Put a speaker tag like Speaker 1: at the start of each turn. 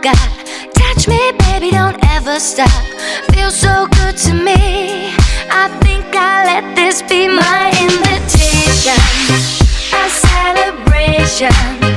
Speaker 1: got. Touch me, baby, don't ever stop. Feels so good to me. I think I'll let this be my invitation, a celebration.